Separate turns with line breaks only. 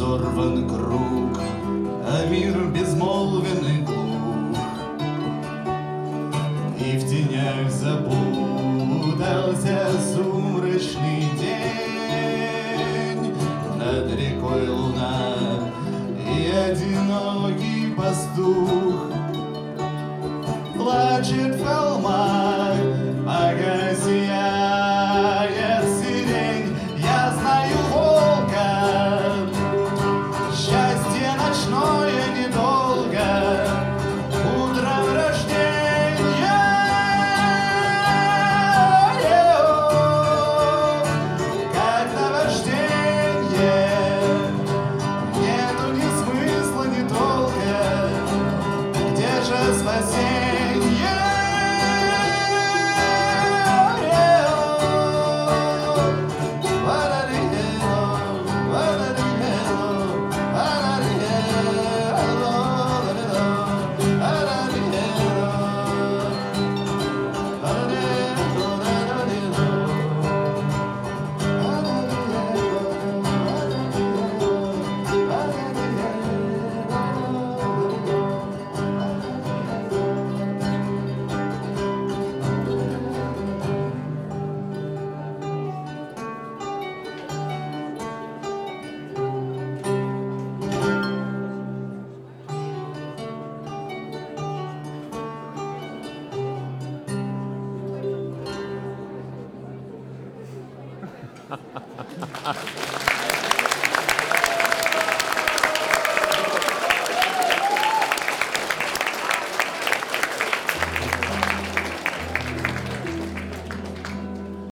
разорван круг, а мир безмолвен и глух. И в тенях запутался сумрачный день. Над рекой луна и одинокий пастух плачет в холмах, пока сияет сирень. Я знаю волка, счастье ночное недолго, утром рождения. Как наваждение, нету ни смысла, ни толка. Где же спасенье?
Ha ha ha ha.